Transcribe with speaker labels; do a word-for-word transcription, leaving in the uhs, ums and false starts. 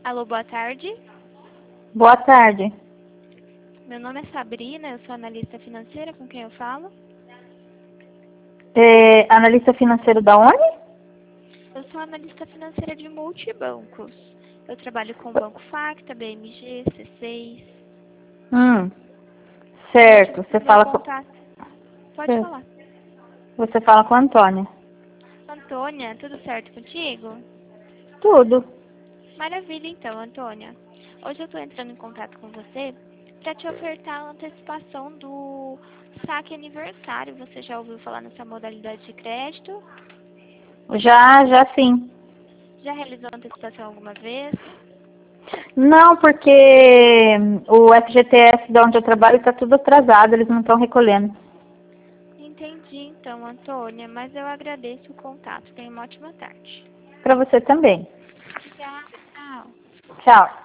Speaker 1: Alô, boa tarde.
Speaker 2: Boa tarde.
Speaker 1: Meu nome é Sabrina, eu sou analista financeira, com quem eu falo?
Speaker 2: É, analista financeiro da onde?
Speaker 1: Eu sou analista financeira de multibancos. Eu trabalho com o Banco Facta, B M G, C seis.
Speaker 2: Hum,
Speaker 1: O motivo
Speaker 2: certo. Você
Speaker 1: do meu
Speaker 2: fala com...
Speaker 1: contato... Pode
Speaker 2: Certo.
Speaker 1: falar.
Speaker 2: Você fala com a Antônia.
Speaker 1: Antônia, tudo certo contigo?
Speaker 2: Tudo.
Speaker 1: Maravilha, então, Antônia. Hoje eu estou entrando em contato com você para te ofertar a antecipação do saque aniversário. Você já ouviu falar nessa modalidade de crédito?
Speaker 2: Já, já sim.
Speaker 1: Já realizou antecipação alguma vez?
Speaker 2: Não, porque o F G T S de onde eu trabalho está tudo atrasado, eles não estão recolhendo.
Speaker 1: Entendi, então, Antônia, mas eu agradeço o contato. Tenha uma ótima tarde.
Speaker 2: Para você também.
Speaker 1: Obrigada, tchau.
Speaker 2: Tchau.